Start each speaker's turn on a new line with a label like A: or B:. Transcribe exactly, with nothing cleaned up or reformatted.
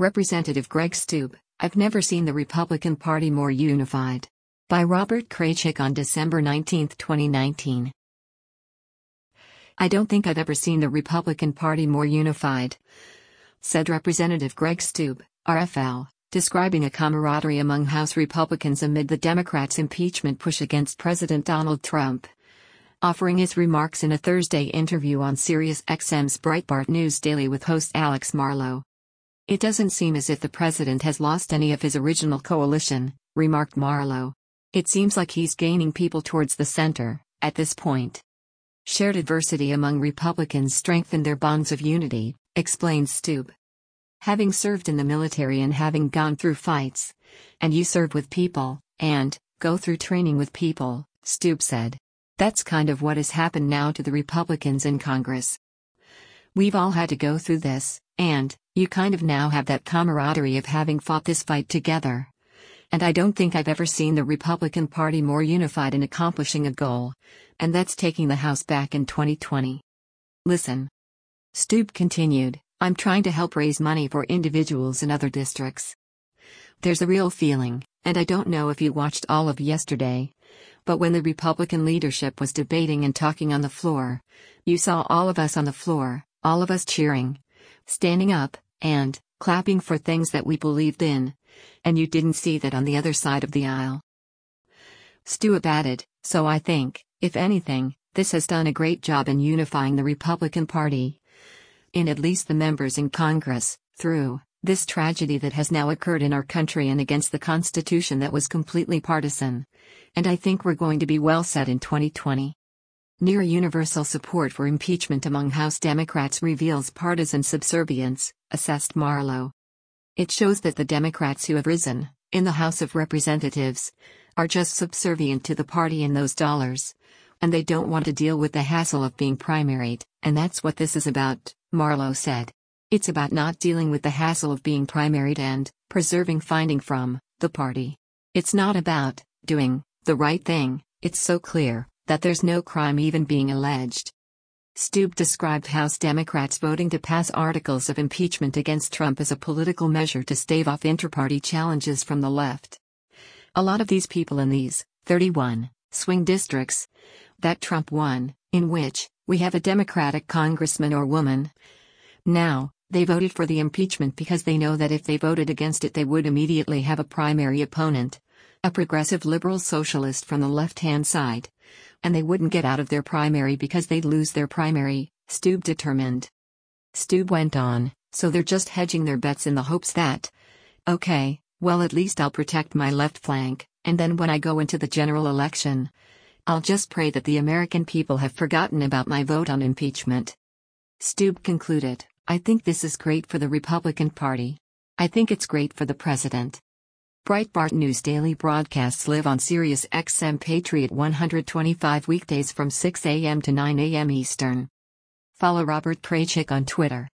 A: Representative Greg Steube, I've never seen the Republican Party more unified. By Robert Kraychik on December nineteenth, twenty nineteen. I don't think I've ever seen the Republican Party more unified, said Representative Greg Steube, R F L, describing a camaraderie among House Republicans amid the Democrats' impeachment push against President Donald Trump. Offering his remarks in a Thursday interview on Sirius X M's Breitbart News Daily with host Alex Marlow. It doesn't seem as if the president has lost any of his original coalition, remarked Marlow. It seems like he's gaining people towards the center, at this point. Shared adversity among Republicans strengthened their bonds of unity, explained Steube. Having served in the military and having gone through fights, and you serve with people, and go through training with people, Steube said. That's kind of what has happened now to the Republicans in Congress. We've all had to go through this, and you kind of now have that camaraderie of having fought this fight together. And I don't think I've ever seen the Republican Party more unified in accomplishing a goal, and that's taking the House back in twenty twenty. Listen. Steube continued, I'm trying to help raise money for individuals in other districts. There's a real feeling, and I don't know if you watched all of yesterday, but when the Republican leadership was debating and talking on the floor, you saw all of us on the floor, all of us cheering, standing up, and clapping for things that we believed in, and you didn't see that on the other side of the aisle. Steube added, so I think, if anything, this has done a great job in unifying the Republican Party, in at least the members in Congress, through this tragedy that has now occurred in our country and against the Constitution that was completely partisan, and I think we're going to be well set in twenty twenty. Near universal support for impeachment among House Democrats reveals partisan subservience, assessed Marlow. It shows that the Democrats who have risen, in the House of Representatives, are just subservient to the party and those dollars, and they don't want to deal with the hassle of being primaried, and that's what this is about, Marlow said. It's about not dealing with the hassle of being primaried and preserving funding from the party. It's not about doing the right thing. It's so clear that there's no crime even being alleged. Steube described House Democrats voting to pass articles of impeachment against Trump as a political measure to stave off inter-party challenges from the left. A lot of these people in these thirty-one swing districts that Trump won, in which we have a Democratic congressman or woman, now, they voted for the impeachment because they know that if they voted against it they would immediately have a primary opponent, a progressive liberal socialist from the left-hand side, and they wouldn't get out of their primary because they'd lose their primary, Steube determined. Steube went on, so they're just hedging their bets in the hopes that, okay, well at least I'll protect my left flank, and then when I go into the general election, I'll just pray that the American people have forgotten about my vote on impeachment. Steube concluded, I think this is great for the Republican Party. I think it's great for the president. Breitbart News Daily broadcasts live on Sirius X M Patriot one twenty-five weekdays from six a m to nine a m Eastern. Follow Robert Kraychik on Twitter.